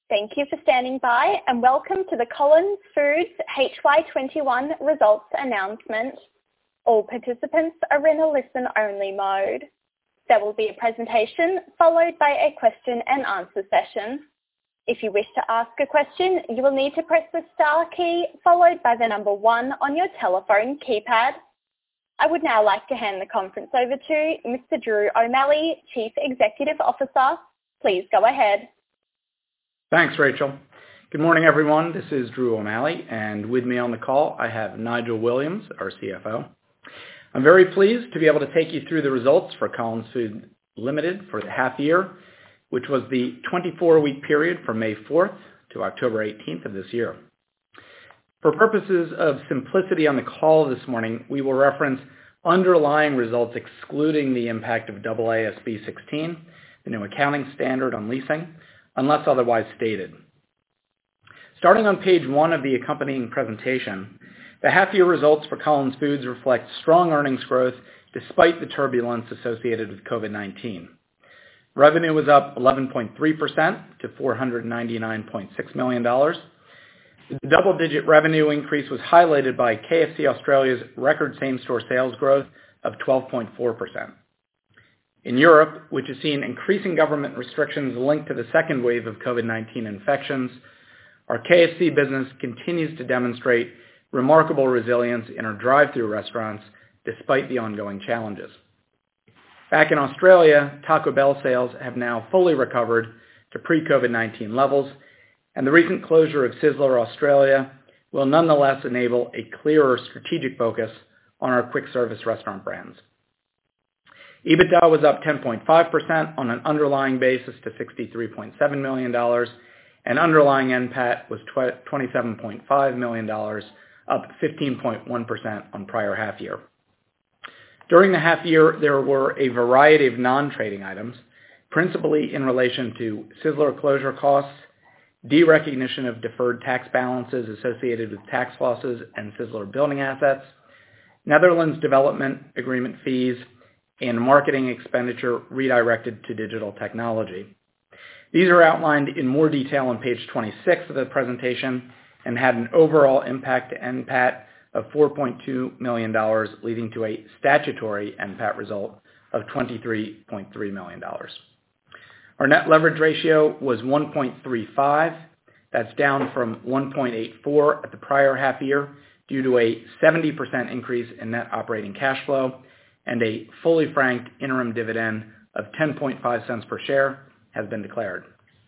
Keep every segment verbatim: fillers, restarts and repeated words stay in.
Thank you for standing by and welcome to the Collins Foods H Y twenty-one results announcement. All participants are in a listen-only mode. There will be a presentation followed by a question and answer session. If you wish to ask a question, you will need to press the star key followed by the number one on your telephone keypad. I would now like to hand the conference over to Mister Drew O'Malley, Chief Executive Officer. Please go ahead. Thanks, Rachel. Good morning, everyone. This is Drew O'Malley, and with me on the call, I have Nigel Williams, our C F O. I'm very pleased to be able to take you through the results for Collins Foods Limited for the half year, which was the twenty-four week period from May fourth to October eighteenth of this year. For purposes of simplicity on the call this morning, we will reference underlying results excluding the impact of A A S B sixteen, the new accounting standard on leasing, unless otherwise stated. Starting on page one of the accompanying presentation, the half-year results for Collins Foods reflect strong earnings growth despite the turbulence associated with COVID nineteen. Revenue was up eleven point three percent to four hundred ninety-nine point six million dollars. The double-digit revenue increase was highlighted by K F C Australia's record same-store sales growth of twelve point four percent. In Europe, which has seen increasing government restrictions linked to the second wave of COVID nineteen infections, our K F C business continues to demonstrate remarkable resilience in our drive-thru restaurants despite the ongoing challenges. Back in Australia, Taco Bell sales have now fully recovered to pre-COVID nineteen levels, and the recent closure of Sizzler Australia will nonetheless enable a clearer strategic focus on our quick service restaurant brands. EBITDA was up ten point five percent on an underlying basis to sixty-three point seven million dollars, and underlying N P A T was twenty-seven point five million dollars, up fifteen point one percent on prior half year. During the half year, there were a variety of non-trading items, principally in relation to Sizzler closure costs, derecognition of deferred tax balances associated with tax losses and Sizzler building assets, Netherlands development agreement fees, and marketing expenditure redirected to digital technology. These are outlined in more detail on page twenty-six of the presentation and had an overall impact to N P A T of four point two million dollars, leading to a statutory N P A T result of twenty-three point three million dollars. Our net leverage ratio was one point three five. That's down from one point eight four at the prior half year due to a seventy percent increase in net operating cash flow, and a fully franked interim dividend of ten point five cents per share has been declared.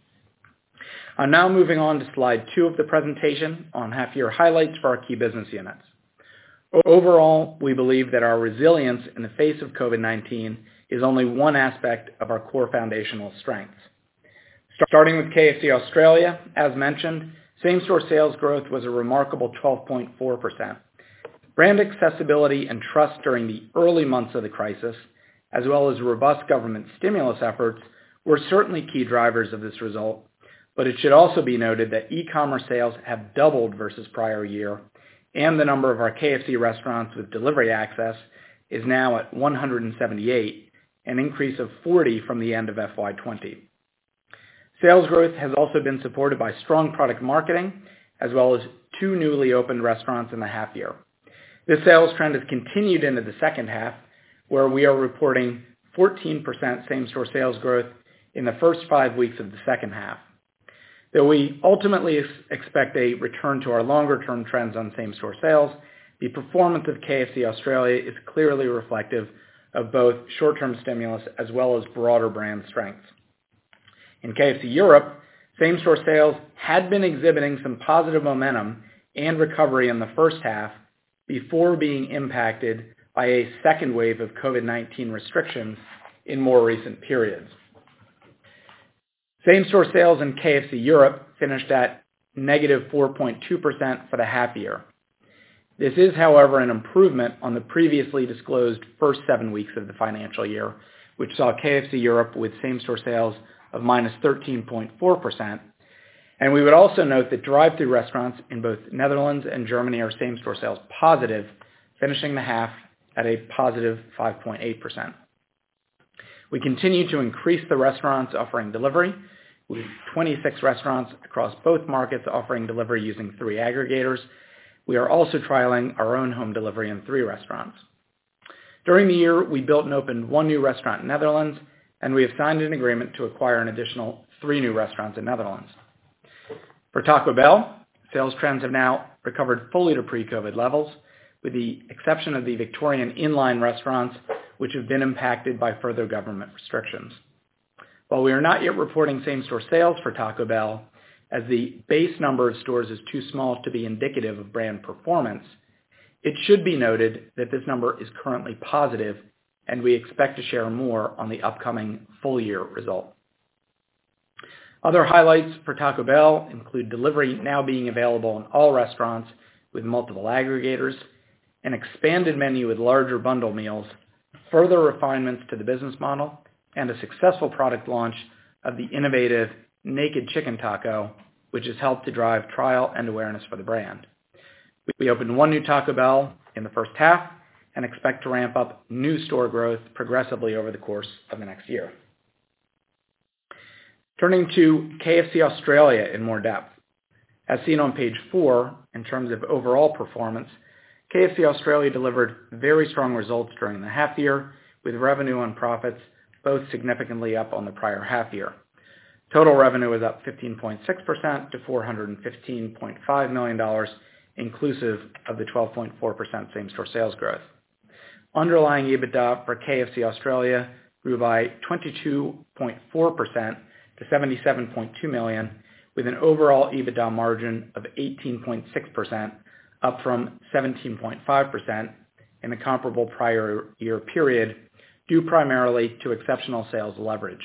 I'm now moving on to slide two of the presentation on half-year highlights for our key business units. Overall, we believe that our resilience in the face of COVID nineteen is only one aspect of our core foundational strengths. Starting with K F C Australia, as mentioned, same-store sales growth was a remarkable twelve point four percent. Brand accessibility and trust during the early months of the crisis, as well as robust government stimulus efforts, were certainly key drivers of this result, but it should also be noted that e-commerce sales have doubled versus prior year, and the number of our K F C restaurants with delivery access is now at one hundred seventy-eight, an increase of forty from the end of F Y twenty. Sales growth has also been supported by strong product marketing, as well as two newly opened restaurants in the half year. This sales trend has continued into the second half, where we are reporting fourteen percent same-store sales growth in the first five weeks of the second half. Though we ultimately expect a return to our longer-term trends on same-store sales, the performance of K F C Australia is clearly reflective of both short-term stimulus as well as broader brand strengths. In K F C Europe, same-store sales had been exhibiting some positive momentum and recovery in the first half before being impacted by a second wave of COVID nineteen restrictions in more recent periods. Same-store sales in K F C Europe finished at negative four point two percent for the half year. This is, however, an improvement on the previously disclosed first seven weeks of the financial year, which saw K F C Europe with same-store sales of minus thirteen point four percent. And we would also note that drive-thru restaurants in both Netherlands and Germany are same-store sales positive, finishing the half at a positive five point eight percent. We continue to increase the restaurants offering delivery, with twenty-six restaurants across both markets offering delivery using three aggregators. We are also trialing our own home delivery in three restaurants. During the year, we built and opened one new restaurant in Netherlands, and we have signed an agreement to acquire an additional three new restaurants in Netherlands. For Taco Bell, sales trends have now recovered fully to pre-COVID levels, with the exception of the Victorian inline restaurants, which have been impacted by further government restrictions. While we are not yet reporting same-store sales for Taco Bell, as the base number of stores is too small to be indicative of brand performance, it should be noted that this number is currently positive, and we expect to share more on the upcoming full-year result. Other highlights for Taco Bell include delivery now being available in all restaurants with multiple aggregators, an expanded menu with larger bundle meals, further refinements to the business model, and a successful product launch of the innovative Naked Chicken Taco, which has helped to drive trial and awareness for the brand. We opened one new Taco Bell in the first half and expect to ramp up new store growth progressively over the course of the next year. Turning to K F C Australia in more depth. As seen on page four, in terms of overall performance, K F C Australia delivered very strong results during the half year, with revenue and profits both significantly up on the prior half year. Total revenue was up fifteen point six percent to four hundred fifteen point five million dollars, inclusive of the twelve point four percent same-store sales growth. Underlying EBITDA for K F C Australia grew by twenty-two point four percent to seventy-seven point two million dollars, with an overall EBITDA margin of eighteen point six percent, up from seventeen point five percent in the comparable prior year period, due primarily to exceptional sales leverage.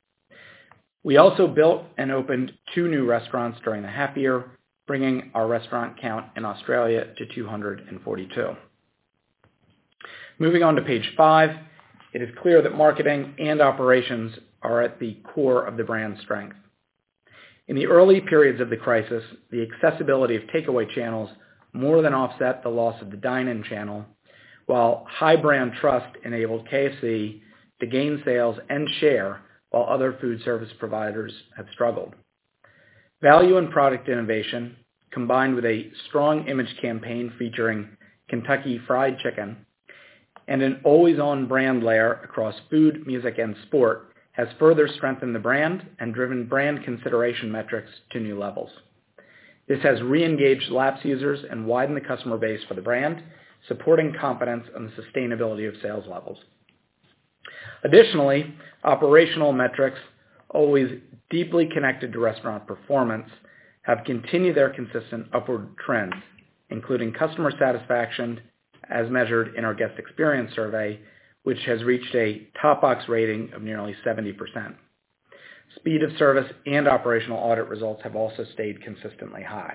We also built and opened two new restaurants during the half year, bringing our restaurant count in Australia to two hundred forty-two. Moving on to page five, it is clear that marketing and operations are at the core of the brand's strength. In the early periods of the crisis, the accessibility of takeaway channels more than offset the loss of the dine-in channel, while high brand trust enabled K F C to gain sales and share while other food service providers have struggled. Value and product innovation, combined with a strong image campaign featuring Kentucky Fried Chicken and an always-on brand layer across food, music, and sport, has further strengthened the brand and driven brand consideration metrics to new levels. This has re-engaged lapsed users and widened the customer base for the brand, supporting confidence in the sustainability of sales levels. Additionally, operational metrics, always deeply connected to restaurant performance, have continued their consistent upward trends, including customer satisfaction as measured in our guest experience survey, which has reached a top box rating of nearly seventy percent. Speed of service and operational audit results have also stayed consistently high.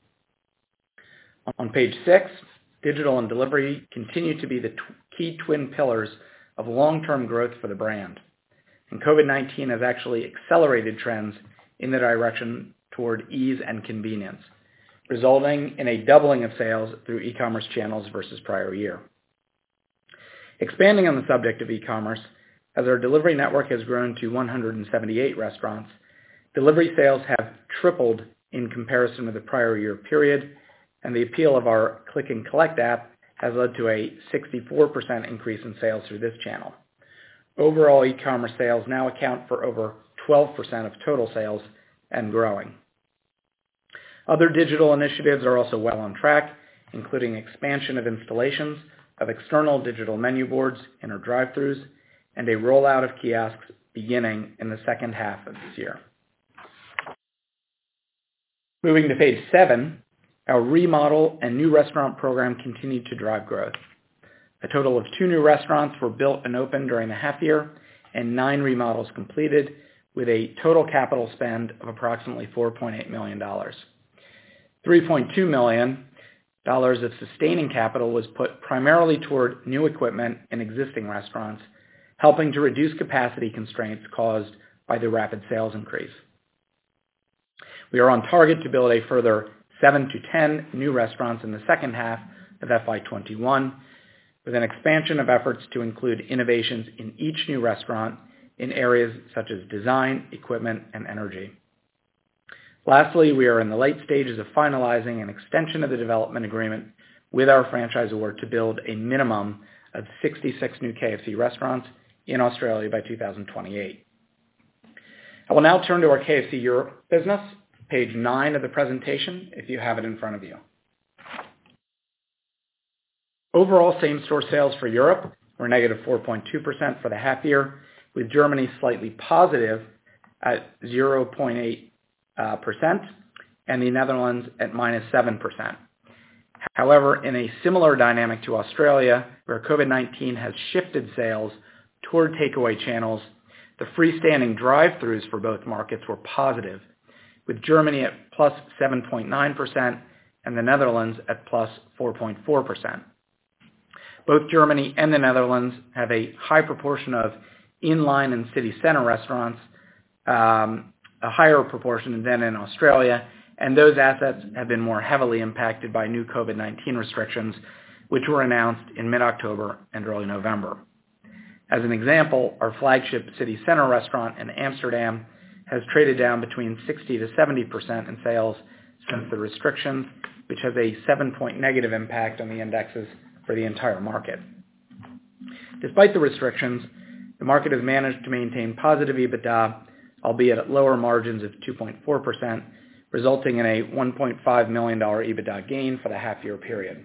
On page six, digital and delivery continue to be the t- key twin pillars of long-term growth for the brand. And COVID nineteen has actually accelerated trends in the direction toward ease and convenience, resulting in a doubling of sales through e-commerce channels versus prior year. Expanding on the subject of e-commerce, as our delivery network has grown to one hundred seventy-eight restaurants, delivery sales have tripled in comparison with the prior year period, and the appeal of our Click and Collect app has led to a sixty-four percent increase in sales through this channel. Overall, e-commerce sales now account for over twelve percent of total sales and growing. Other digital initiatives are also well on track, including expansion of installations of external digital menu boards in our drive-thrus and a rollout of kiosks beginning in the second half of this year. Moving to page seven, our remodel and new restaurant program continued to drive growth. A total of two new restaurants were built and opened during the half year, and nine remodels completed, with a total capital spend of approximately four point eight million dollars. three point two million dollars of sustaining capital was put primarily toward new equipment in existing restaurants, helping to reduce capacity constraints caused by the rapid sales increase. We are on target to build a further seven to ten new restaurants in the second half of F Y twenty-one, with an expansion of efforts to include innovations in each new restaurant in areas such as design, equipment, and energy. Lastly, we are in the late stages of finalizing an extension of the development agreement with our franchisor to build a minimum of sixty-six new K F C restaurants in Australia by two thousand twenty-eight. I will now turn to our K F C Europe business, page nine of the presentation, if you have it in front of you. Overall same-store sales for Europe were negative four point two percent for the half year, with Germany slightly positive at zero point eight percent and the Netherlands at minus seven percent. However, in a similar dynamic to Australia, where COVID nineteen has shifted sales toward takeaway channels, the freestanding drive-thrus for both markets were positive, with Germany at plus seven point nine percent and the Netherlands at plus four point four percent. Both Germany and the Netherlands have a high proportion of inline and city center restaurants, um, a higher proportion than in Australia, and those assets have been more heavily impacted by new COVID nineteen restrictions, which were announced in mid-October and early November. As an example, our flagship city center restaurant in Amsterdam has traded down between sixty to seventy percent in sales since the restrictions, which has a seven-point negative impact on the indexes for the entire market. Despite the restrictions, the market has managed to maintain positive EBITDA, albeit at lower margins of two point four percent, resulting in a one point five million dollars EBITDA gain for the half-year period.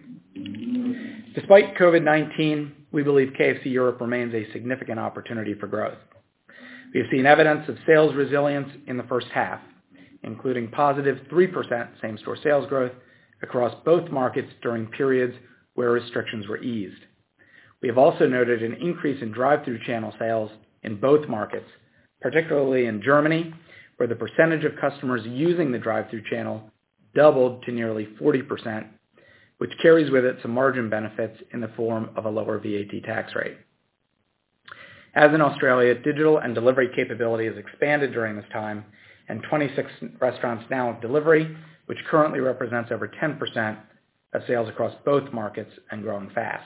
Despite COVID nineteen, we believe K F C Europe remains a significant opportunity for growth. We have seen evidence of sales resilience in the first half, including positive three percent same-store sales growth across both markets during periods where restrictions were eased. We have also noted an increase in drive-thru channel sales in both markets, particularly in Germany, where the percentage of customers using the drive-thru channel doubled to nearly forty percent, which carries with it some margin benefits in the form of a lower V A T tax rate. As in Australia, digital and delivery capability has expanded during this time, and twenty-six restaurants now have delivery, which currently represents over ten percent of sales across both markets and growing fast.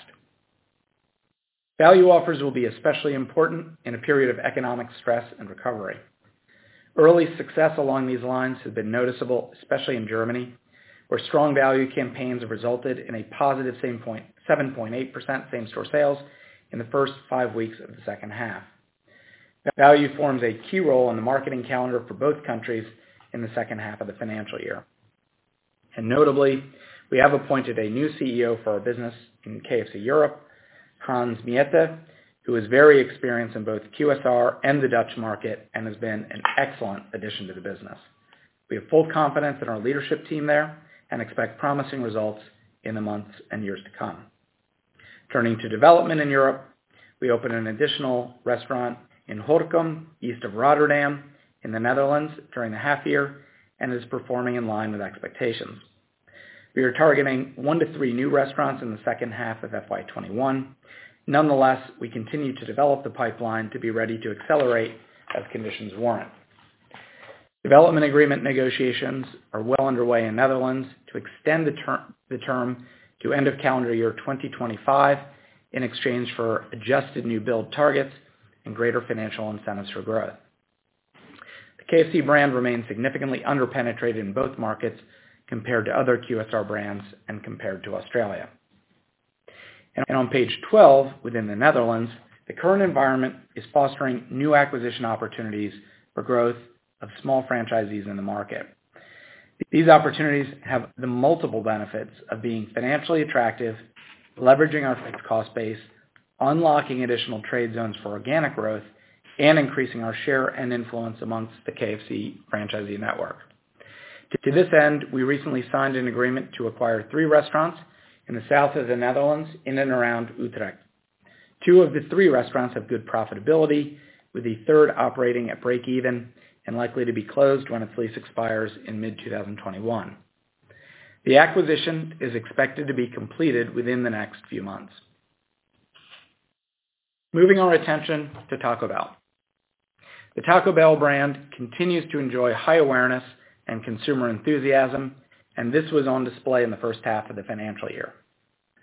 Value offers will be especially important in a period of economic stress and recovery. Early success along these lines has been noticeable, especially in Germany, where strong value campaigns have resulted in a positive seven point eight percent same-store sales in the first five weeks of the second half. Value forms a key role in the marketing calendar for both countries in the second half of the financial year. And notably, we have appointed a new C E O for our business in K F C Europe, Hans Miete, who is very experienced in both Q S R and the Dutch market and has been an excellent addition to the business. We have full confidence in our leadership team there and expect promising results in the months and years to come. Turning to development in Europe, we opened an additional restaurant in Gorinchem, east of Rotterdam, in the Netherlands during the half year, and is performing in line with expectations. We are targeting one to three new restaurants in the second half of F Y twenty-one. Nonetheless, we continue to develop the pipeline to be ready to accelerate as conditions warrant. Development agreement negotiations are well underway in Netherlands to extend the, ter- the term to end of calendar year twenty twenty-five in exchange for adjusted new build targets and greater financial incentives for growth. The K F C brand remains significantly underpenetrated in both markets compared to other Q S R brands and compared to Australia. And on page twelve, within the Netherlands, the current environment is fostering new acquisition opportunities for growth of small franchisees in the market. These opportunities have the multiple benefits of being financially attractive, leveraging our fixed cost base, unlocking additional trade zones for organic growth, and increasing our share and influence amongst the K F C franchisee network. To this end, we recently signed an agreement to acquire three restaurants in the south of the Netherlands in and around Utrecht. Two of the three restaurants have good profitability, with the third operating at break-even and likely to be closed when its lease expires in mid twenty twenty-one. The acquisition is expected to be completed within the next few months. Moving our attention to Taco Bell. The Taco Bell brand continues to enjoy high awareness and consumer enthusiasm, and this was on display in the first half of the financial year.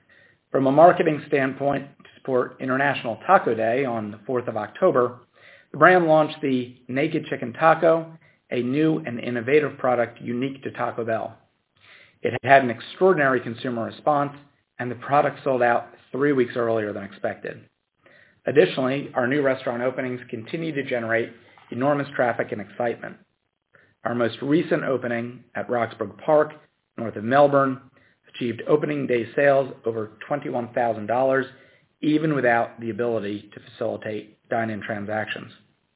From a marketing standpoint, to support International Taco Day on the fourth of October, The brand launched the Naked Chicken Taco, a new and innovative product unique to Taco Bell. It had an extraordinary consumer response, and the product sold out three weeks earlier than expected. Additionally, our new restaurant openings continue to generate enormous traffic and excitement. Our most recent opening at Roxburgh Park, north of Melbourne, achieved opening day sales over twenty-one thousand dollars, even without the ability to facilitate dine-in transactions.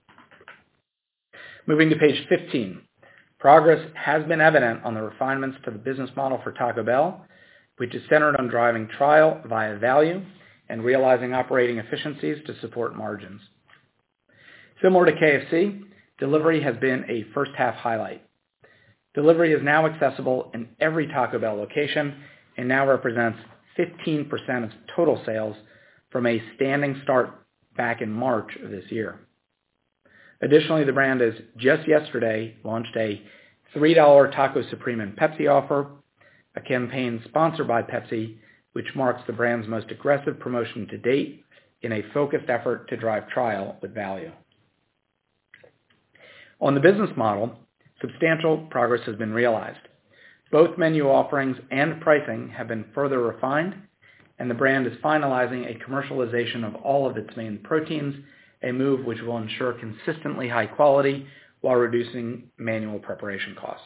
Moving to page fifteen, progress has been evident on the refinements to the business model for Taco Bell, which is centered on driving trial via value and realizing operating efficiencies to support margins. Similar to K F C, delivery has been a first-half highlight. Delivery is now accessible in every Taco Bell location and now represents fifteen percent of total sales from a standing start back in March of this year. Additionally, the brand has just yesterday launched a three dollars Taco Supreme and Pepsi offer, a campaign sponsored by Pepsi, which marks the brand's most aggressive promotion to date in a focused effort to drive trial with value. On the business model, substantial progress has been realized. Both menu offerings and pricing have been further refined, and the brand is finalizing a commercialization of all of its main proteins, a move which will ensure consistently high quality while reducing manual preparation costs.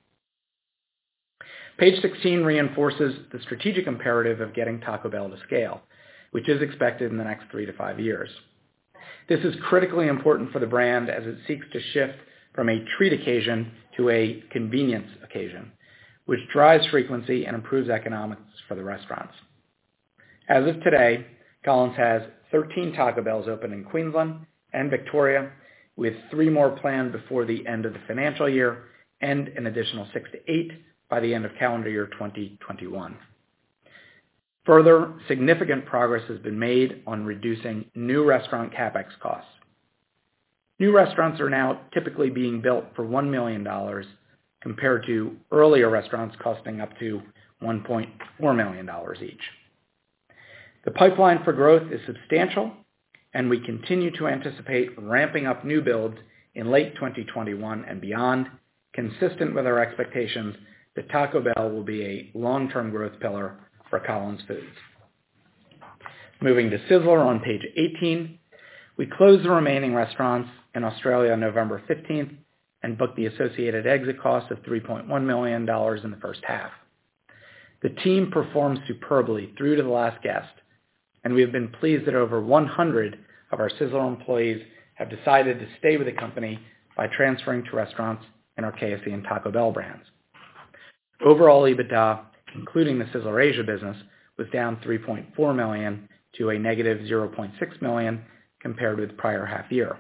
Page sixteen reinforces the strategic imperative of getting Taco Bell to scale, which is expected in the next three to five years. This is critically important for the brand as it seeks to shift from a treat occasion to a convenience occasion, which drives frequency and improves economics for the restaurants. As of today, Collins has thirteen Taco Bells open in Queensland and Victoria, with three more planned before the end of the financial year and an additional six to eight by the end of calendar year twenty twenty-one. Further, significant progress has been made on reducing new restaurant capex costs. New restaurants are now typically being built for one million dollars compared to earlier restaurants costing up to one point four million dollars each. The pipeline for growth is substantial, and we continue to anticipate ramping up new builds in late twenty twenty-one and beyond, consistent with our expectations that Taco Bell will be a long-term growth pillar for Collins Foods. Moving to Sizzler on page eighteen, we closed the remaining restaurants in Australia on November fifteenth and booked the associated exit cost of three point one million dollars in the first half. The team performed superbly through to the last guest, and we have been pleased that over one hundred of our Sizzler employees have decided to stay with the company by transferring to restaurants in our K F C and Taco Bell brands. Overall EBITDA, including the Sizzler Asia business, was down three point four million dollars to a negative zero point six million dollars compared with prior half year.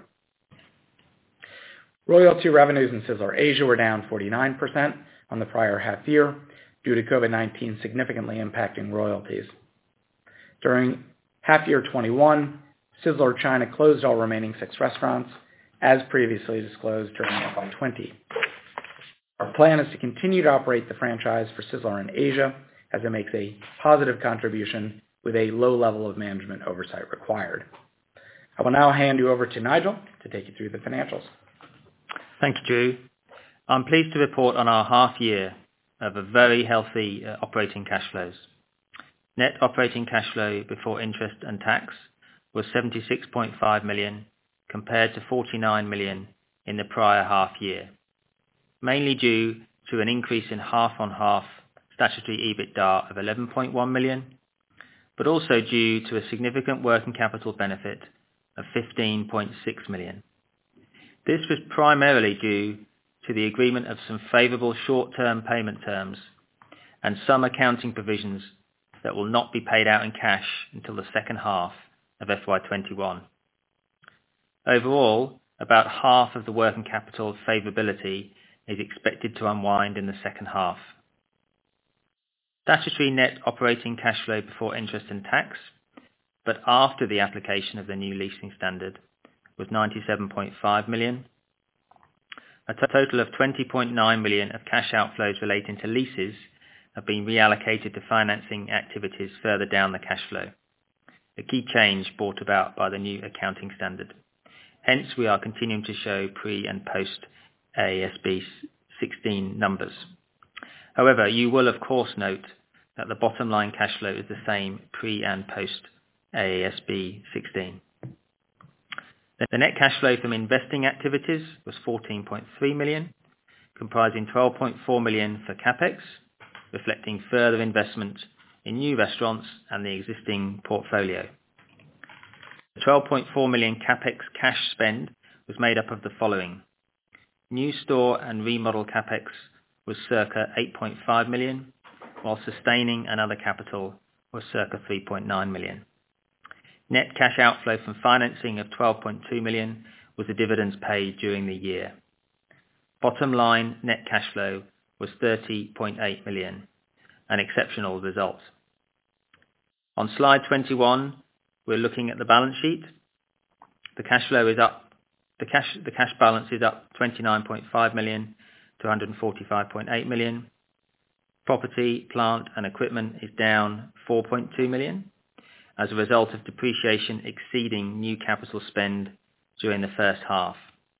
Royalty revenues in Sizzler Asia were down forty-nine percent on the prior half year due to COVID nineteen significantly impacting royalties. During half year twenty-one, Sizzler China closed all remaining six restaurants, as previously disclosed during F Y twenty. Our plan is to continue to operate the franchise for Sizzler in Asia as it makes a positive contribution with a low level of management oversight required. I will now hand you over to Nigel to take you through the financials. Thank you, Drew. I'm pleased to report on our half year of a very healthy uh, operating cash flows. Net operating cash flow before interest and tax was seventy-six point five million dollars compared to forty-nine million dollars in the prior half year, mainly due to an increase in half-on-half statutory EBITDA of eleven point one million dollars, but also due to a significant working capital benefit of fifteen point six million dollars. This was primarily due to the agreement of some favourable short-term payment terms and some accounting provisions that will not be paid out in cash until the second half of F Y twenty-one. Overall, about half of the working capital favourability is expected to unwind in the second half. Statutory net operating cash flow before interest and tax, but after the application of the new leasing standard, was ninety-seven point five million dollars. A total of twenty point nine million dollars of cash outflows relating to leases have been reallocated to financing activities further down the cash flow, a key change brought about by the new accounting standard. Hence, we are continuing to show pre and post A A S B sixteen numbers. However, you will of course note that the bottom line cash flow is the same pre and post A A S B sixteen. The net cash flow from investing activities was fourteen point three million, comprising twelve point four million for CapEx, reflecting further investment in new restaurants and the existing portfolio. The twelve point four million CapEx cash spend was made up of the following. New store and remodel CapEx was circa eight point five million, while sustaining and other capital was circa three point nine million. Net cash outflow from financing of twelve point two million was the dividends paid during the year. Bottom line net cash flow was thirty point eight million, an exceptional result. On slide twenty-one, we're looking at the balance sheet. The cash flow is up. The cash the cash balance is up twenty-nine point five million to one hundred forty-five point eight million. Property, plant and equipment is down four point two million as a result of depreciation exceeding new capital spend during the first half.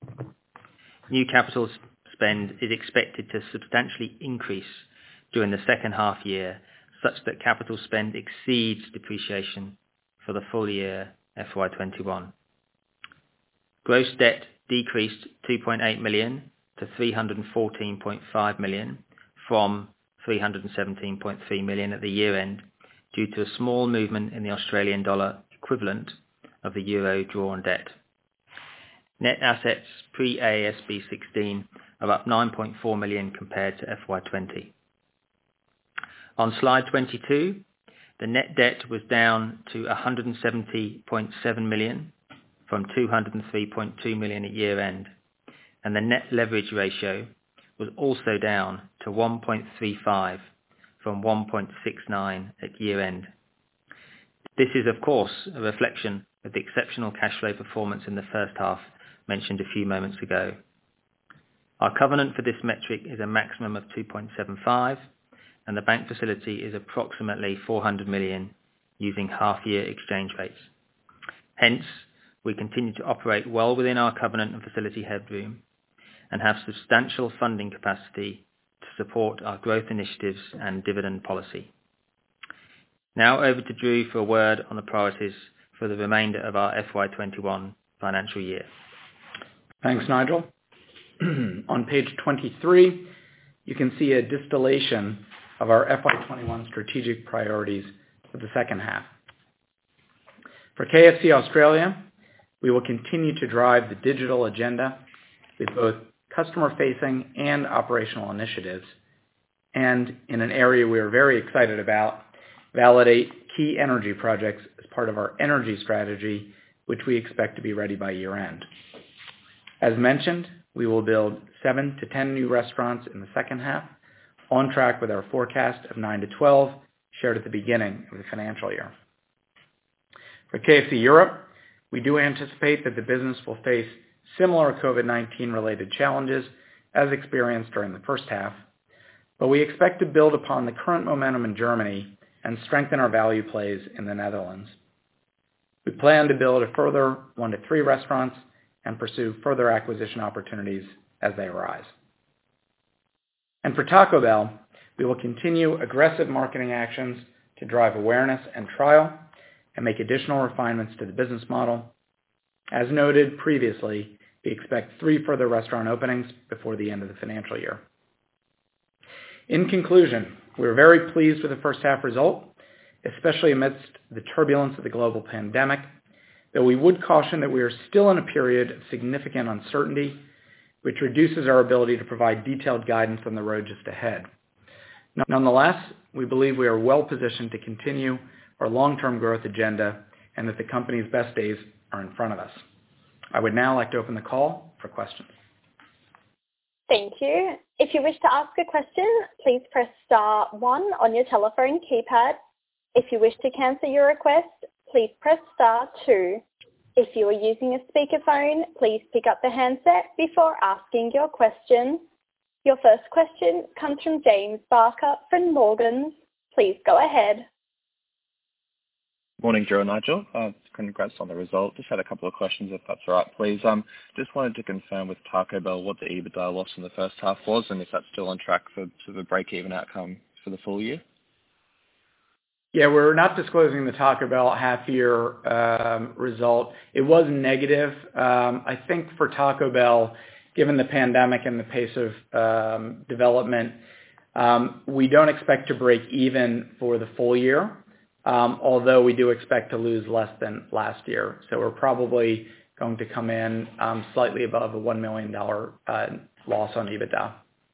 New capital spend is expected to substantially increase during the second half year, such that capital spend exceeds depreciation for the full year F Y twenty-one. Gross debt decreased two point eight million to three hundred fourteen point five million from three hundred seventeen point three million at the year end due to a small movement in the Australian dollar equivalent of the euro drawn debt. Net assets pre-A A S B sixteen are up nine point four million compared to F Y twenty. On slide twenty-two, the net debt was down to one hundred seventy point seven million from two hundred three point two million at year end, and the net leverage ratio was also down to one point three five from one point six nine at year end. This is of course a reflection of the exceptional cash flow performance in the first half mentioned a few moments ago. Our covenant for this metric is a maximum of two point seven five, and the bank facility is approximately four hundred million using half-year exchange rates. Hence, we continue to operate well within our covenant and facility headroom and have substantial funding capacity to support our growth initiatives and dividend policy. Now over to Drew for a word on the priorities for the remainder of our F Y twenty-one financial year. Thanks, Nigel. On page twenty-three, you can see a distillation of our F Y twenty-one strategic priorities for the second half. For K F C Australia, we will continue to drive the digital agenda with both customer-facing and operational initiatives, and in an area we are very excited about, validate key energy projects as part of our energy strategy, which we expect to be ready by year-end. As mentioned, we will build seven to ten new restaurants in the second half, on track with our forecast of nine to twelve shared at the beginning of the financial year. For K F C Europe, we do anticipate that the business will face similar COVID nineteen related challenges as experienced during the first half, but we expect to build upon the current momentum in Germany and strengthen our value plays in the Netherlands. We plan to build a further one to three restaurants and pursue further acquisition opportunities as they arise. And for Taco Bell, we will continue aggressive marketing actions to drive awareness and trial and make additional refinements to the business model. As noted previously, we expect three further restaurant openings before the end of the financial year. In conclusion, we are very pleased with the first half result, especially amidst the turbulence of the global pandemic, though we would caution that we are still in a period of significant uncertainty, which reduces our ability to provide detailed guidance on the road just ahead. Nonetheless, we believe we are well positioned to continue our long-term growth agenda and that the company's best days are in front of us. I would now like to open the call for questions. Thank you. If you wish to ask a question, please press star one on your telephone keypad. If you wish to cancel your request, please press star two. If you are using a speakerphone, please pick up the handset before asking your question. Your first question comes from James Barker from Morgans. Please go ahead. Morning, Drew and Nigel. Uh, congrats on the result. Just had a couple of questions, if that's all right, please. Um, just wanted to confirm with Taco Bell what the EBITDA loss in the first half was, and if that's still on track for sort of a break-even outcome for the full year. Yeah, we're not disclosing the Taco Bell half-year um, result. It was negative. Um, I think for Taco Bell, given the pandemic and the pace of um, development, um, we don't expect to break even for the full year. Um, although we do expect to lose less than last year. So we're probably going to come in um, slightly above a one million dollars uh, loss on EBITDA.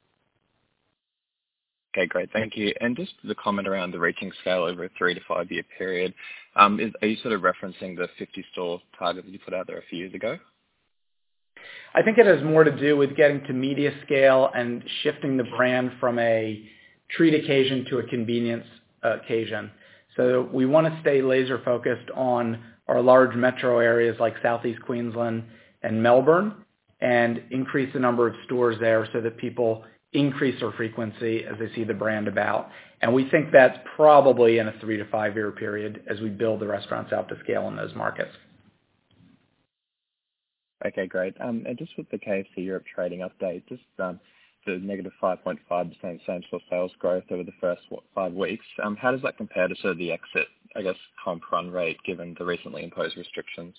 Okay, great. Thank you. And just the comment around the reaching scale over a three to five year period, um, is, are you sort of referencing the fifty store target that you put out there a few years ago? I think it has more to do with getting to media scale and shifting the brand from a treat occasion to a convenience occasion. So we want to stay laser focused on our large metro areas like Southeast Queensland and Melbourne and increase the number of stores there so that people increase their frequency as they see the brand about. And we think that's probably in a three to five year period as we build the restaurants out to scale in those markets. Okay, great. Um, and just with the K F C Europe trading update, just um, the negative five point five percent same-store sales growth over the first what, five weeks. Um, how does that compare to sort of the exit, I guess, comp run rate given the recently imposed restrictions?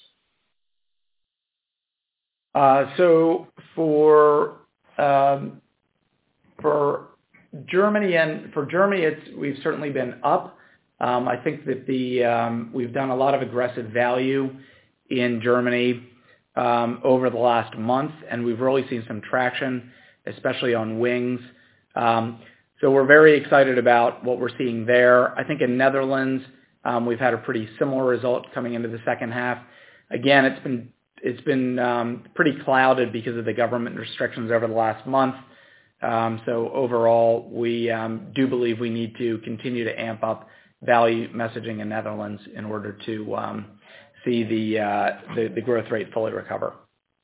Uh, so for um, for Germany and for Germany, it's we've certainly been up. Um, I think that the um, we've done a lot of aggressive value in Germany um, over the last month, and we've really seen some traction, especially on wings. Um, so we're very excited about what we're seeing there. I think in Netherlands, um, we've had a pretty similar result coming into the second half. Again, it's been it's been um, pretty clouded because of the government restrictions over the last month. Um, so overall, we um, do believe we need to continue to amp up value messaging in Netherlands in order to um, see the, uh, the the growth rate fully recover.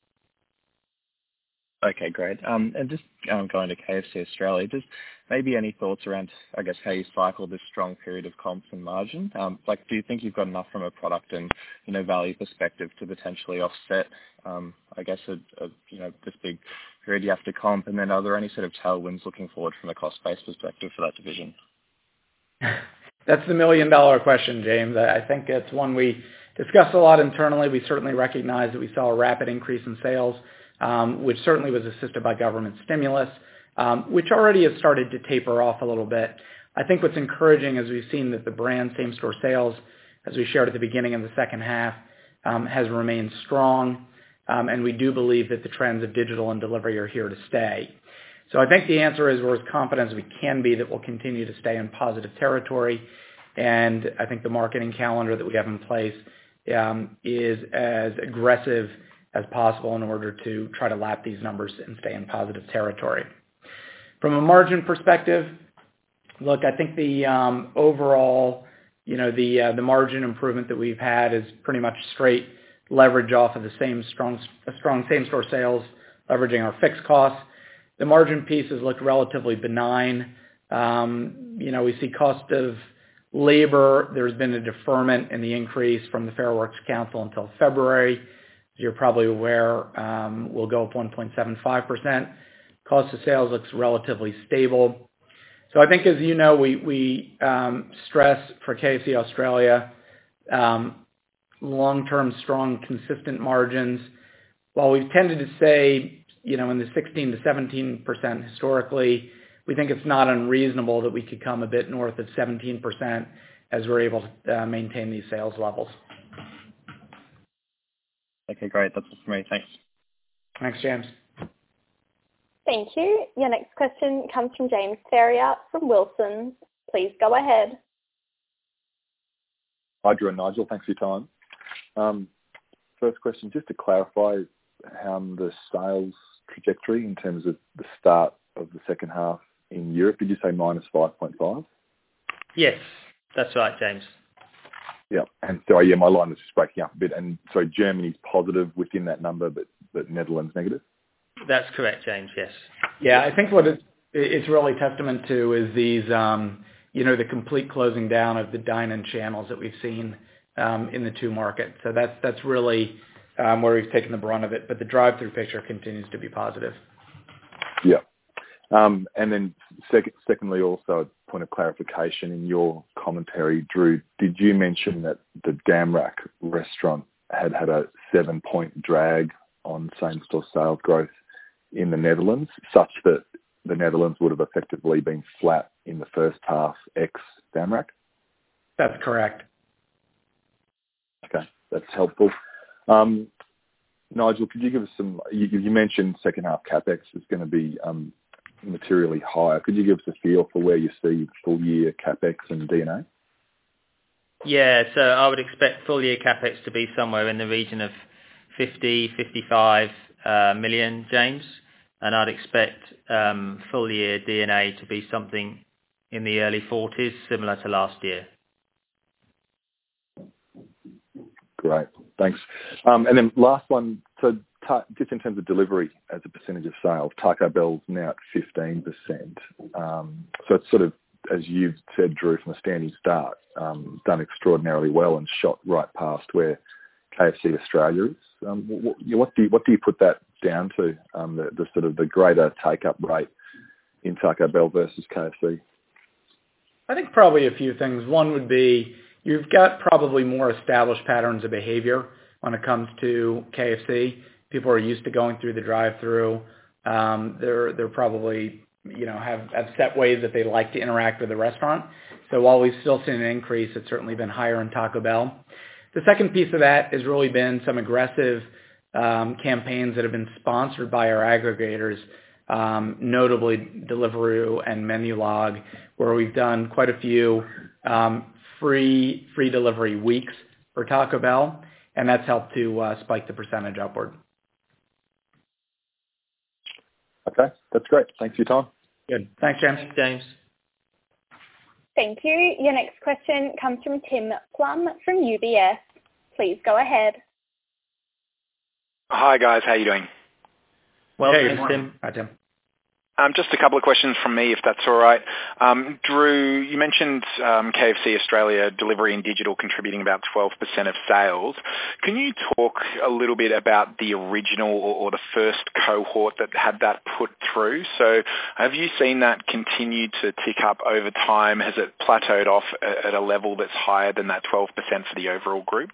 Okay, great. Um, and just um, going to K F C Australia, just maybe any thoughts around, I guess, how you cycle this strong period of comps and margin? Um, like, do you think you've got enough from a product and, you know, value perspective to potentially offset, um, I guess, a, a, you know, this big period you have to comp? And then are there any sort of tailwinds looking forward from a cost-based perspective for that division? That's the million-dollar question, James. I think it's one we discussed a lot internally. We certainly recognize that we saw a rapid increase in sales, Um, which certainly was assisted by government stimulus, um, which already has started to taper off a little bit. I think what's encouraging is we've seen that the brand same-store sales, as we shared at the beginning of the second half, um, has remained strong, um, and we do believe that the trends of digital and delivery are here to stay. So I think the answer is we're as confident as we can be that we'll continue to stay in positive territory, and I think the marketing calendar that we have in place um, is as aggressive as possible in order to try to lap these numbers and stay in positive territory. From a margin perspective, look, I think the um, overall, you know, the uh, the margin improvement that we've had is pretty much straight leverage off of the same strong strong same-store sales, leveraging our fixed costs. The margin piece has looked relatively benign. Um, you know, we see cost of labor. There's been a deferment in the increase from the Fair Works Council until February. You're probably aware, um, will go up one point seven five percent. Cost of sales looks relatively stable. So I think, as you know, we, we um, stress for K F C Australia um, long-term, strong, consistent margins. While we've tended to say, you know, in the sixteen to seventeen percent historically, we think it's not unreasonable that we could come a bit north of seventeen percent as we're able to uh, maintain these sales levels. Okay, great. That's it for me. Thanks. Thanks, James. Thank you. Your next question comes from James Ferrier from Wilsons. Please go ahead. Hi, Drew and Nigel. Thanks for your time. Um, first question, just to clarify um, the sales trajectory in terms of the start of the second half in Europe. Did you say minus five point five? Yes, that's right, James. Yeah, and so yeah, my line was just breaking up a bit. And so Germany's positive within that number, but, but Netherlands negative? That's correct, James, yes. Yeah, I think what it, it's really testament to is these, um, you know, the complete closing down of the dine-in channels that we've seen um, in the two markets. So that's that's really um, where we've taken the brunt of it. But the drive-through picture continues to be positive. Yeah. Um, and then sec- secondly, also a point of clarification in your commentary, Drew, did you mention that the Damrak restaurant had had a seven-point drag on same-store sales growth in the Netherlands, such that the Netherlands would have effectively been flat in the first half ex Damrak? That's correct. Okay, that's helpful. Um, Nigel, could you give us some, you, you mentioned second half CapEx is going to be um, materially higher. Could you give us a feel for where you see full year CapEx and D and A? Yeah, so I would expect full year CapEx to be somewhere in the region of fifty, fifty-five uh, million, James, and I'd expect um, full year D and A to be something in the early forties, similar to last year. Great, thanks. Um, and then last one, so ta- just in terms of delivery as a percentage of sales, Taco Bell's now at fifteen percent. Um, so it's sort of, as you've said, Drew, from a standing start, um, done extraordinarily well and shot right past where K F C Australia is. Um, what, what do you, what do you put that down to? Um, the, the sort of the greater take-up rate in Taco Bell versus K F C? I think probably a few things. One would be you've got probably more established patterns of behavior when it comes to K F C. People are used to going through the drive-through. Um, they're they're probably you know have, have set ways that they like to interact with the restaurant. So while we've still seen an increase, it's certainly been higher in Taco Bell. The second piece of that has really been some aggressive um, campaigns that have been sponsored by our aggregators, um, notably Deliveroo and Menulog, where we've done quite a few um, free free delivery weeks for Taco Bell, and that's helped to uh, spike the percentage upward. Okay, that's great. Thanks for your time. Good. Thanks, James. Thanks, James. Thank you. Your next question comes from Tim Plum from U B S. Please go ahead. Hi, guys. How are you doing? Well, hey, thanks, Tim. Hi, Tim. Um, just a couple of questions from me, if that's all right. Um, Drew, you mentioned um, K F C Australia delivery and digital contributing about twelve percent of sales. Can you talk a little bit about the original or, or the first cohort that had that put through? So have you seen that continue to tick up over time? Has it plateaued off at, at a level that's higher than that twelve percent for the overall group?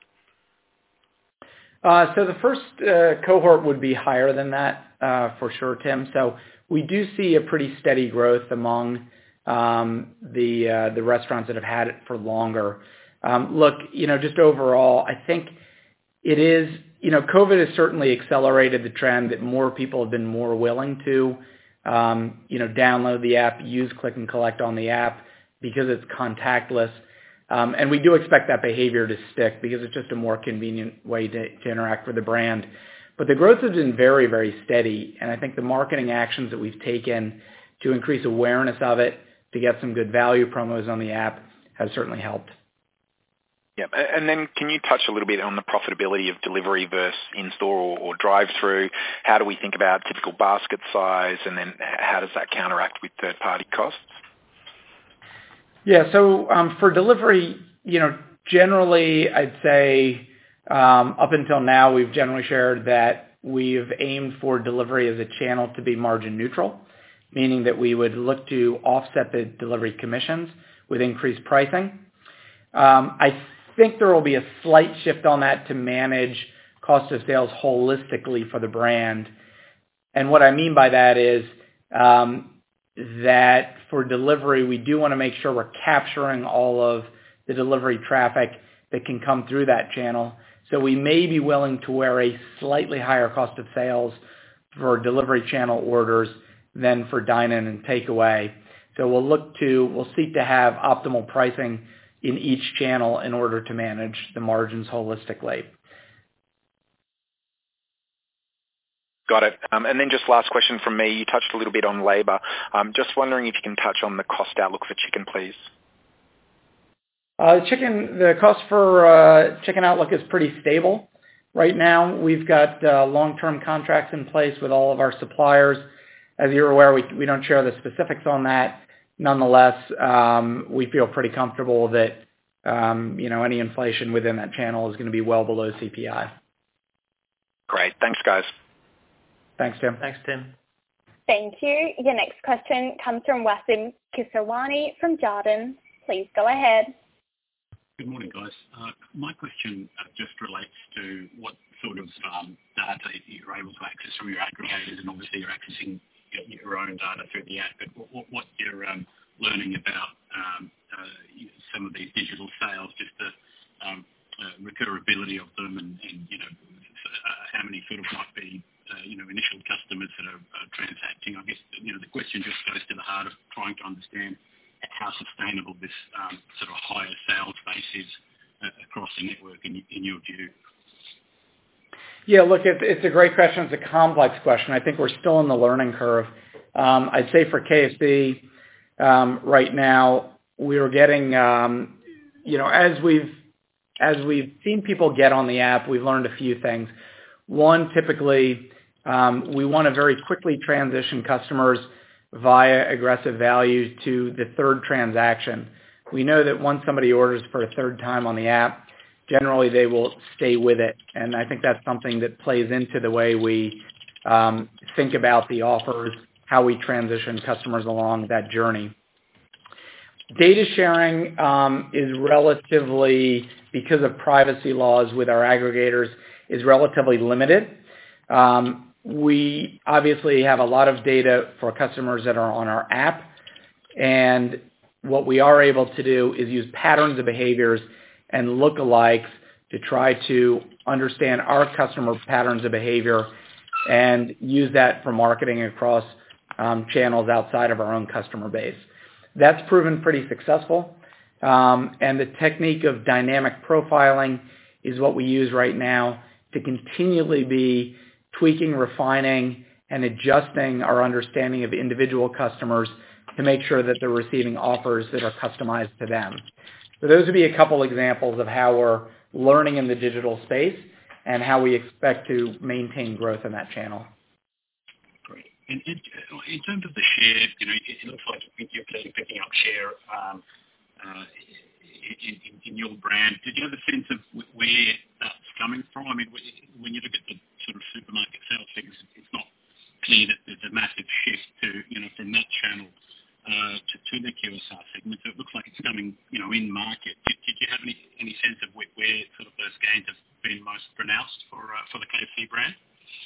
Uh, so the first uh, cohort would be higher than that uh, for sure, Tim. So we do see a pretty steady growth among um, the uh, the restaurants that have had it for longer. Um, look, you know, just overall, I think it is, you know, COVID has certainly accelerated the trend that more people have been more willing to, um, you know, download the app, use click and collect on the app because it's contactless. Um, and we do expect that behavior to stick because it's just a more convenient way to, to interact with the brand. But the growth has been very, very steady. And I think the marketing actions that we've taken to increase awareness of it, to get some good value promos on the app, has certainly helped. Yeah, and then can you touch a little bit on the profitability of delivery versus in-store or, or drive-through? How do we think about typical basket size, and then how does that counteract with third-party costs? Yeah, so um, for delivery, you know, generally I'd say um, up until now we've generally shared that we've aimed for delivery as a channel to be margin neutral, meaning that we would look to offset the delivery commissions with increased pricing. Um, I think there will be a slight shift on that to manage cost of sales holistically for the brand. And what I mean by that is um, that for delivery, we do want to make sure we're capturing all of the delivery traffic that can come through that channel. So we may be willing to wear a slightly higher cost of sales for delivery channel orders than for dine-in and takeaway. So we'll look to, we'll seek to have optimal pricing in each channel in order to manage the margins holistically. Got it. Um, and then just last question from me. You touched a little bit on labour. Um, just wondering if you can touch on the cost outlook for chicken, please. Uh, chicken, the cost for uh, chicken outlook is pretty stable right now. We've got uh, long-term contracts in place with all of our suppliers. As you're aware, we, we don't share the specifics on that. Nonetheless, um, we feel pretty comfortable that um, you know, any inflation within that channel is going to be well below C P I. Great. Thanks, guys. Thanks, Tim. Thanks, Tim. Thank you. Your next question comes from Wasim Kisirwani from Jarden. Please go ahead. Good morning, guys. Uh, my question uh, just relates to what sort of um, data you're able to access from your aggregators, and obviously you're accessing your, your own data through the app, but what, what you're um, learning about um, uh, some of these digital sales, just the um, uh, recurability of them, and, and you know, uh, how many sort of might be Uh, you know, initial customers that are uh, transacting. I guess, you know, the question just goes to the heart of trying to understand how sustainable this um, sort of higher sales base is uh, across the network in, in your view. Yeah, look, it, it's a great question. It's a complex question. I think we're still in the learning curve. Um, I'd say for K F C um, right now, we are getting, um, you know, as we've as we've seen people get on the app, we've learned a few things. One, typically, um, we want to very quickly transition customers via aggressive value to the third transaction. We know that once somebody orders for a third time on the app, generally they will stay with it. And I think that's something that plays into the way we um, think about the offers, how we transition customers along that journey. Data sharing um, is relatively, because of privacy laws with our aggregators, is relatively limited. Um, we obviously have a lot of data for customers that are on our app, and what we are able to do is use patterns of behaviors and lookalikes to try to understand our customer patterns of behavior and use that for marketing across um, channels outside of our own customer base. That's proven pretty successful, um, and the technique of dynamic profiling is what we use right now to continually be tweaking, refining, and adjusting our understanding of individual customers to make sure that they're receiving offers that are customized to them. So those would be a couple examples of how we're learning in the digital space and how we expect to maintain growth in that channel. Great. And in, in terms of the share, you know, it, it looks like you're clearly picking up share um, uh, In, in, in your brand. Did you have a sense of where that's coming from? I mean, when you look at the sort of supermarket sales figures, it's not clear that there's a massive shift to, you know, from that channel uh, to, to the Q S R segment. So it looks like it's coming, you know, in market. Did, did you have any, any sense of where, where sort of those gains have been most pronounced for uh, for the K F C brand?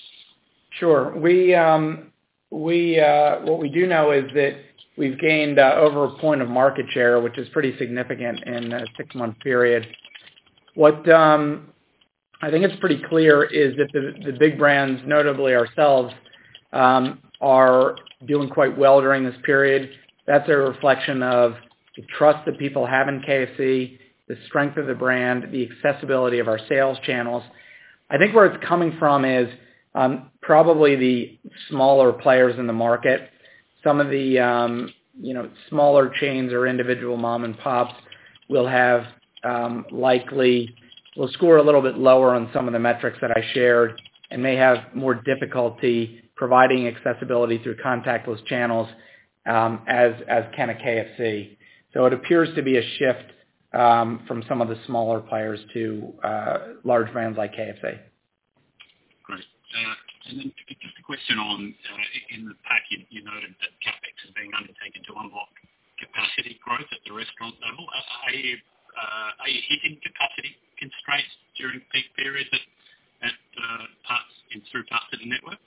Sure. We um, we uh, what we do know is that we've gained uh, over a point of market share, which is pretty significant in a six-month period. What um, I think it's pretty clear is that the, the big brands, notably ourselves, um, are doing quite well during this period. That's a reflection of the trust that people have in K F C, the strength of the brand, the accessibility of our sales channels. I think where it's coming from is um, probably the smaller players in the market. Some of the um, you know smaller chains or individual mom and pops will have um, likely will score a little bit lower on some of the metrics that I shared and may have more difficulty providing accessibility through contactless channels um, as as can a K F C. So it appears to be a shift um, from some of the smaller players to uh, large brands like K F C. Great. Uh, and then just a question on, uh, in the pack you, you noted that CapEx is being undertaken to unlock capacity growth at the restaurant level. Are you, uh, are you hitting capacity constraints during peak periods at, at uh, parts, in, through parts of the network?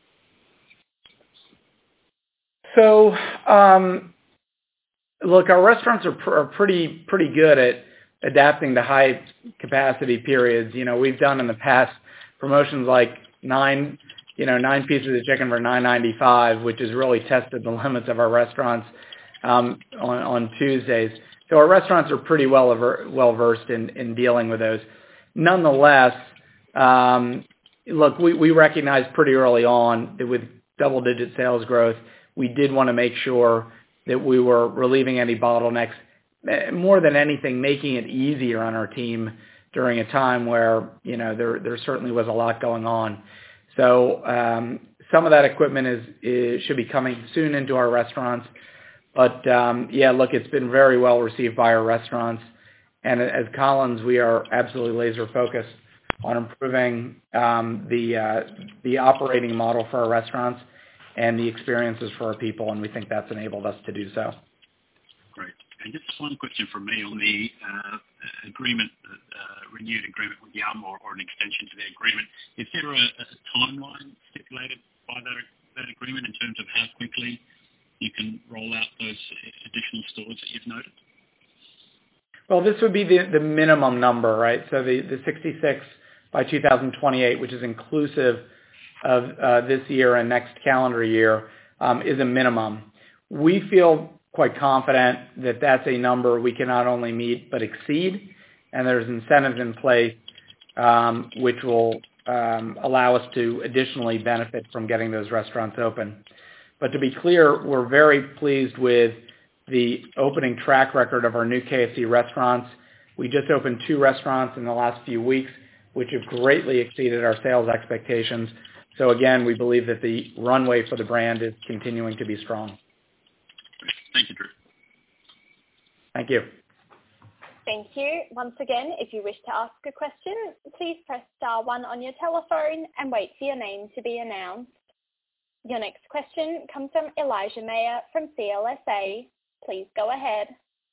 So, um, look, our restaurants are, pr- are pretty pretty good at adapting to high capacity periods. You know, we've done in the past promotions like nine, you know, nine pieces of chicken for nine ninety-five, which has really tested the limits of our restaurants um, on, on Tuesdays. So our restaurants are pretty well aver- well versed in, in dealing with those. Nonetheless, um, look, we, we recognized pretty early on that with double-digit sales growth, we did want to make sure that we were relieving any bottlenecks, more than anything, making it easier on our team during a time where, you know, there there certainly was a lot going on. So um, some of that equipment is, is should be coming soon into our restaurants. But, um, yeah, look, it's been very well received by our restaurants. And as Collins, we are absolutely laser focused on improving um, the uh, the operating model for our restaurants and the experiences for our people, and we think that's enabled us to do so. Great. And just one question from me on the uh, agreement, uh, renewed agreement with Yum, or, or an extension to the agreement. Is there a, a timeline stipulated by that, that agreement in terms of how quickly you can roll out those additional stores that you've noted? Well, this would be the, the minimum number, right? So the, the sixty-six by two thousand twenty-eight, which is inclusive of uh, this year and next calendar year, um, is a minimum. We feel quite confident that that's a number we can not only meet but exceed, and there's incentives in place um, which will um, allow us to additionally benefit from getting those restaurants open. But to be clear, we're very pleased with the opening track record of our new K F C restaurants. We just opened two restaurants in the last few weeks, which have greatly exceeded our sales expectations. So again, we believe that the runway for the brand is continuing to be strong. Thank you, Drew. Thank you. Thank you. Once again, if you wish to ask a question, please press star one on your telephone and wait for your name to be announced. Your next question comes from Elijah Mayer from C L S A. Please go ahead.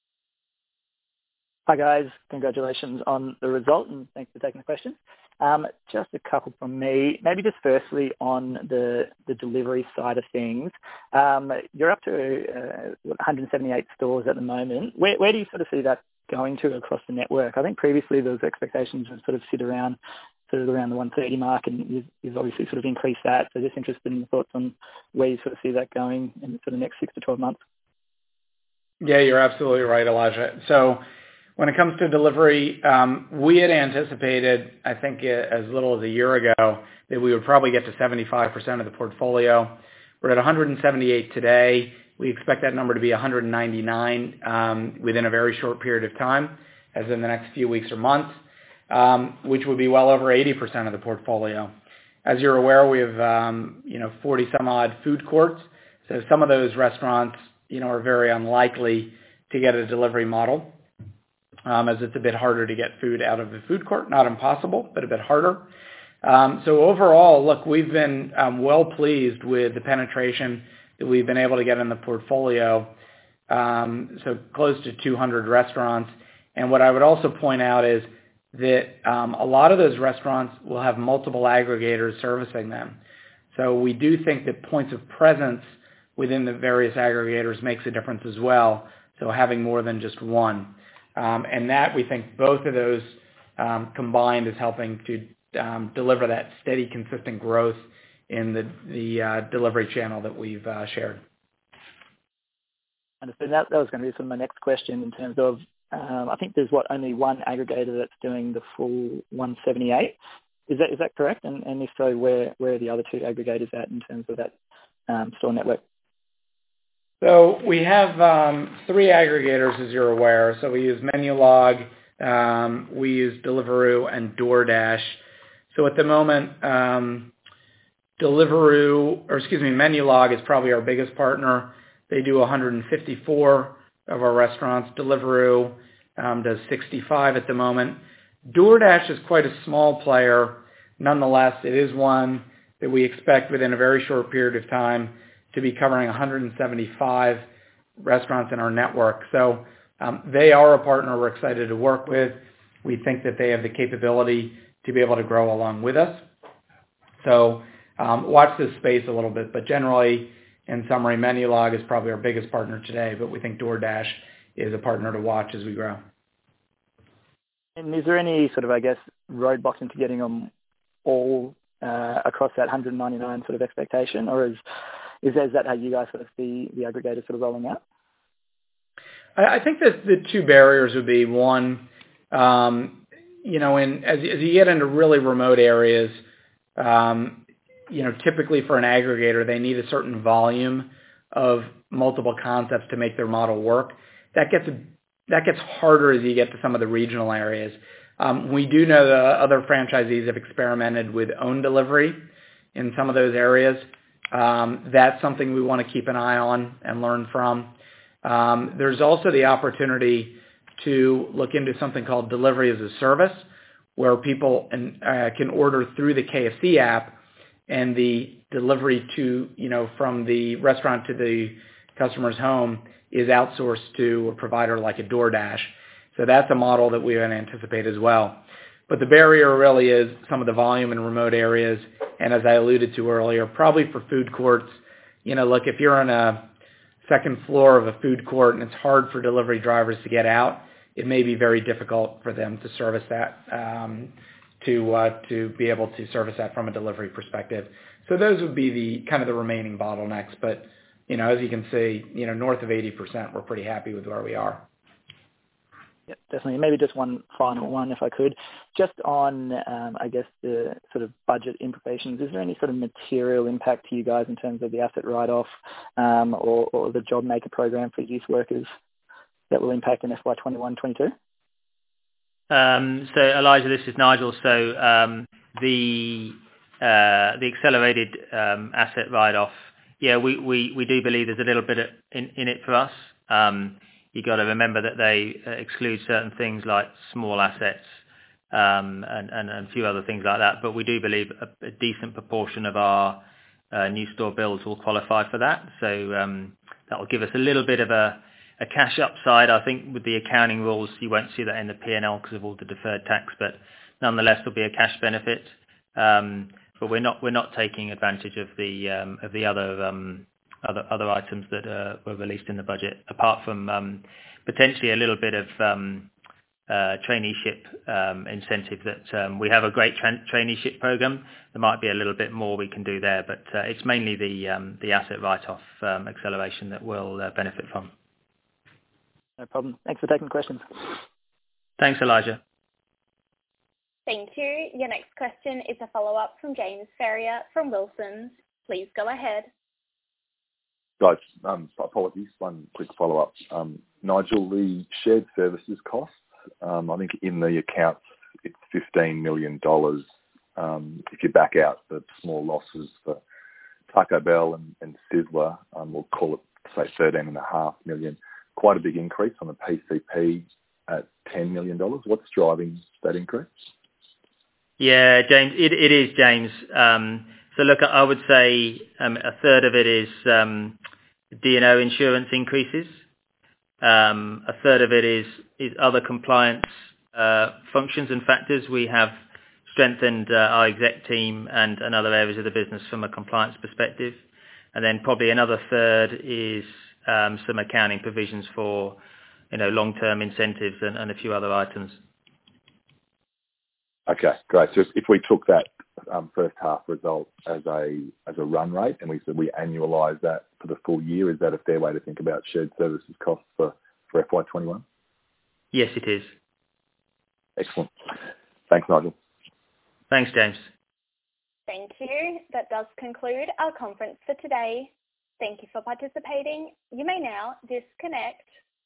Hi guys, congratulations on the result and thanks for taking the question. Um, just a couple from me. Maybe just firstly on the, the delivery side of things. Um, you're up to uh, one hundred seventy-eight stores at the moment. Where, where do you sort of see that going to across the network? I think previously those expectations would sort of sit around sort of around the one thirty mark, and you've, you've obviously sort of increased that. So just interested in your thoughts on where you sort of see that going in for the next six to twelve months. Yeah, you're absolutely right, Elijah. So when it comes to delivery, um, we had anticipated, I think as little as a year ago, that we would probably get to seventy-five percent of the portfolio. We're at one hundred seventy-eight today. We expect that number to be one hundred ninety-nine um, within a very short period of time, as in the next few weeks or months, um, which would be well over eighty percent of the portfolio. As you're aware, we have um, you know forty some odd food courts. So some of those restaurants you know are very unlikely to get a delivery model. Um, as it's a bit harder to get food out of the food court. Not impossible, but a bit harder. Um, so overall, look, we've been um, well pleased with the penetration that we've been able to get in the portfolio, um, so close to two hundred restaurants. And what I would also point out is that um, a lot of those restaurants will have multiple aggregators servicing them. So we do think that points of presence within the various aggregators makes a difference as well, so having more than just one. Um, and that, we think both of those um, combined is helping to um, deliver that steady, consistent growth in the, the uh, delivery channel that we've uh, shared. Understood. That, that was going to be sort of my next question in terms of, um, I think there's, what, only one aggregator that's doing the full one seventy-eight. Is that is that correct? And, and if so, where, where are the other two aggregators at in terms of that um, store network? So we have um, three aggregators, as you're aware. So we use Menulog, um, we use Deliveroo, and DoorDash. So at the moment, um, Deliveroo, or excuse me, Menulog is probably our biggest partner. They do one hundred fifty-four of our restaurants. Deliveroo um, does sixty-five at the moment. DoorDash is quite a small player. Nonetheless, it is one that we expect within a very short period of time to be covering one hundred seventy-five restaurants in our network. So um, they are a partner we're excited to work with. We think that they have the capability to be able to grow along with us. So um, watch this space a little bit. But generally, in summary, Menulog is probably our biggest partner today, but we think DoorDash is a partner to watch as we grow. And is there any sort of, I guess, roadblocks into getting them all uh, across that one hundred ninety-nine sort of expectation, or is Is that, is that how you guys sort of see the aggregator sort of rolling out? I, I think that the two barriers would be, one, um, you know, in, as, as you get into really remote areas, um, you know, typically for an aggregator, they need a certain volume of multiple concepts to make their model work. That gets that gets harder as you get to some of the regional areas. Um, we do know that other franchisees have experimented with own delivery in some of those areas. Um, that's something we want to keep an eye on and learn from. Um, there's also the opportunity to look into something called delivery as a service, where people uh, can order through the K F C app, and the delivery to, you know, from the restaurant to the customer's home is outsourced to a provider like a DoorDash. So that's a model that we anticipate as well. But the barrier really is some of the volume in remote areas. And as I alluded to earlier, probably for food courts, you know, look, if you're on a second floor of a food court and it's hard for delivery drivers to get out, it may be very difficult for them to service that, um, to uh, to be able to service that from a delivery perspective. So those would be the kind of the remaining bottlenecks. But, you know, as you can see, you know, north of eighty percent, we're pretty happy with where we are. Yeah, definitely. Maybe just one final one, if I could. Just on, um, I guess, the sort of budget implications, is there any sort of material impact to you guys in terms of the asset write-off um, or, or the job maker program for youth workers that will impact in F Y twenty-one twenty-two? Um, so, Elijah, this is Nigel. So, um, the uh, the accelerated um, asset write-off, yeah, we, we, we do believe there's a little bit in, in it for us. Um, you got to remember that they exclude certain things like small assets um, and, and, and a few other things like that. But we do believe a, a decent proportion of our uh, new store builds will qualify for that. So um, that will give us a little bit of a, a cash upside. I think with the accounting rules, you won't see that in the P and L because of all the deferred tax, but nonetheless, there'll be a cash benefit. Um, but we're not we're not taking advantage of the um, of the other um, other other items that uh, were released in the budget, apart from um, potentially a little bit of um, uh, traineeship um, incentive that um, we have a great tra- traineeship program. There might be a little bit more we can do there, but uh, it's mainly the um, the asset write-off um, acceleration that we'll uh, benefit from. No problem. Thanks for taking the questions. Thanks, Elijah. Thank you. Your next question is a follow-up from James Ferrier from Wilsons. Please go ahead. Guys, um, apologies, one quick follow-up. Um, Nigel, the shared services costs, um, I think in the accounts it's fifteen million dollars. Um, if you back out the small losses for Taco Bell and, and Sizzler, um, we'll call it, say, thirteen point five million dollars. Quite a big increase on the P C P at ten million dollars. What's driving that increase? Yeah, James, it, it is, James. Um, so look, I would say um, a third of it is um, D and O insurance increases. Um, a third of it is, is other compliance uh, functions and factors. We have strengthened uh, our exec team and, and other areas of the business from a compliance perspective. And then probably another third is um, some accounting provisions for, you know, long-term incentives and, and a few other items. Okay, great. So if, if we took that um, first half result as a as a run rate and we said we annualise that for the full year, is that a fair way to think about shared services costs for, for F Y twenty-one? Yes, it is. Excellent. Thanks, Nigel. Thanks, James. Thank you. That does conclude our conference for today. Thank you for participating. You may now disconnect.